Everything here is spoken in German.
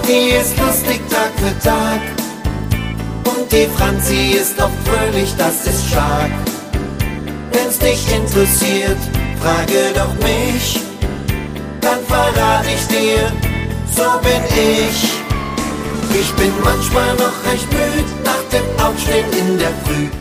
Die ist lustig Tag für Tag und die Franzi ist oft fröhlich, das ist stark. Wenn's dich interessiert, frage doch mich, dann verrate ich dir, so bin ich. Ich bin manchmal noch recht müd nach dem Aufstehen in der Früh.